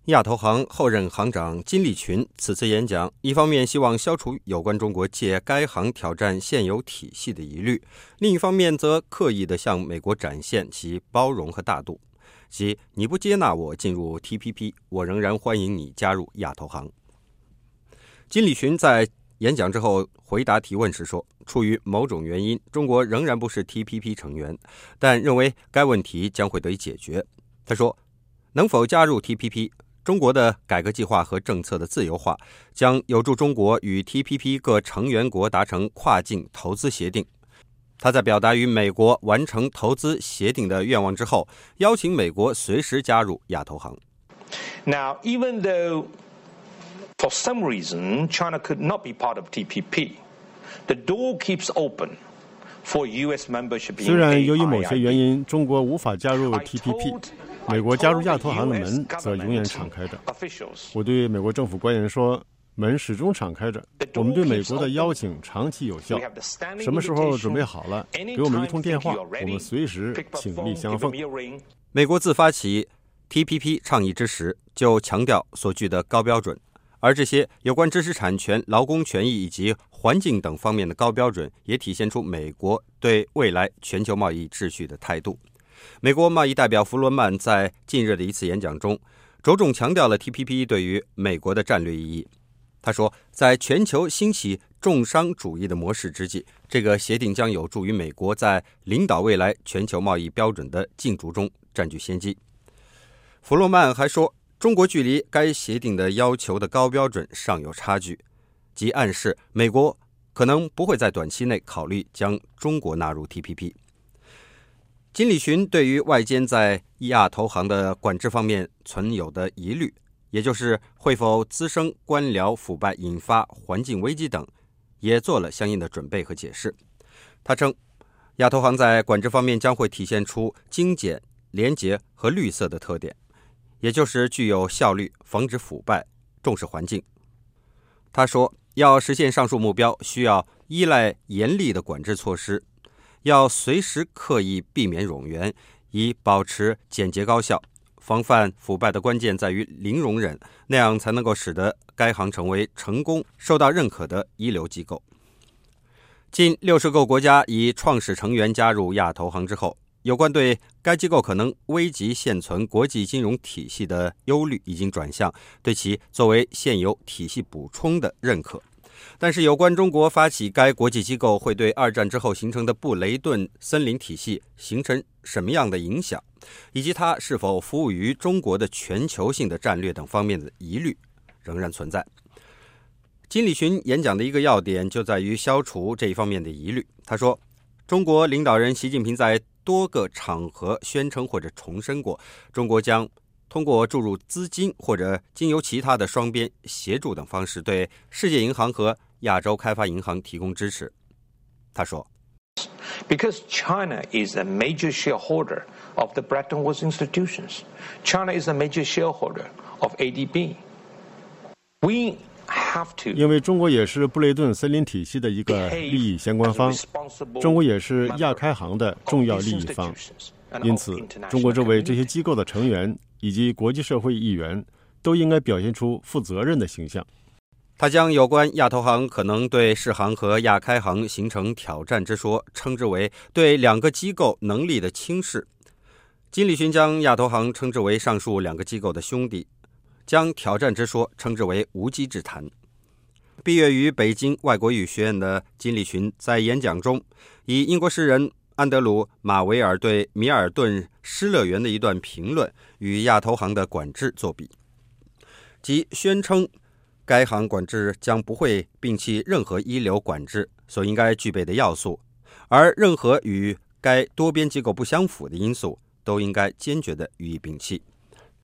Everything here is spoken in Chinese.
亚投行后任行长金立群此次演讲，一方面希望消除有关中国借该行挑战现有体系的疑虑，另一方面则刻意地向美国展现其包容和大度，即你不接纳我进入 TPP， 我仍然欢迎你加入亚投行。金立群在演讲之后回答提问时说，出于某种原因，中国仍然不是 TPP 成员，但认为该问题将会得以解决。他说，能否加入 TPP，中国的改革计划和政策的自由化将有助中国与 TPP 各成员国达成跨境投资协定。他在表达与美国完成投资协定的愿望之后，邀请美国随时加入亚投行。 Now, even though for some reason China could not be part of TPP, the door keeps open for US membership in AIIB. 虽然由于某些原因中国无法加入 TPP，美国加入亚投行的门则永远敞开着。我对美国政府官员说，门始终敞开着，我们对美国的邀请长期有效。什么时候准备好了，给我们一通电话，我们随时倾力相奉。 美国自发起 TPP 倡议之时，就强调所具的高标准，而这些有关知识产权、劳工权益以及环境等方面的高标准，也体现出美国对未来全球贸易秩序的态度。美国贸易代表弗罗曼在近日的一次演讲中，着重强调了 TPP 对于美国的战略意义。他说，在全球兴起重商主义的模式之际，这个协定将有助于美国在领导未来全球贸易标准的竞逐中占据先机。弗罗曼还说，中国距离该协定的要求的高标准尚有差距，即暗示美国可能不会在短期内考虑将中国纳入 TPP。金立群对于外间在亚投行的管制方面存有的疑虑，也就是会否滋生官僚腐败、引发环境危机等，也做了相应的准备和解释。他称，亚投行在管制方面将会体现出精简、廉洁和绿色的特点，也就是具有效率、防止腐败、重视环境。他说，要实现上述目标，需要依赖严厉的管制措施，要随时刻意避免冗员，以保持简洁高效。防范腐败的关键在于零容忍，那样才能够使得该行成为成功、受到认可的一流机构。近60个国家以创始成员加入亚投行之后，有关对该机构可能危及现存国际金融体系的忧虑已经转向对其作为现有体系补充的认可。但是有关中国发起该国际机构会对二战之后形成的布雷顿森林体系形成什么样的影响，以及它是否服务于中国的全球性的战略等方面的疑虑仍然存在。金立群演讲的一个要点就在于消除这一方面的疑虑。他说，中国领导人习近平在多个场合宣称或者重申过，中国将通过注入资金或者经由其他的双边协助等方式对世界银行和亚洲开发银行提供支持。他说， Because China is a major shareholder of the Bretton Woods institutions. China is a major shareholder of ADB. We have to 因为中国也是布雷顿森林体系的一个利益相关方，中国也是亚开行的重要利益方，因此中国作为这些机构的成员以及国际社会议员都应该表现出负责任的形象。 他将有关亚投行可能对世行和亚开行形成挑战之说称之为对两个机构能力的轻视。金立群将亚投行称之为上述两个机构的兄弟，将挑战之说称之为无稽之谈。毕业于北京外国语学院的金立群在演讲中以英国诗人安德鲁·马维尔对米尔顿诗乐园的一段评论与亚投行的管制作比，即宣称该行管制将不会摒弃任何一流管制所应该具备的要素，而任何与该多边机构不相符的因素都应该坚决地予以摒弃。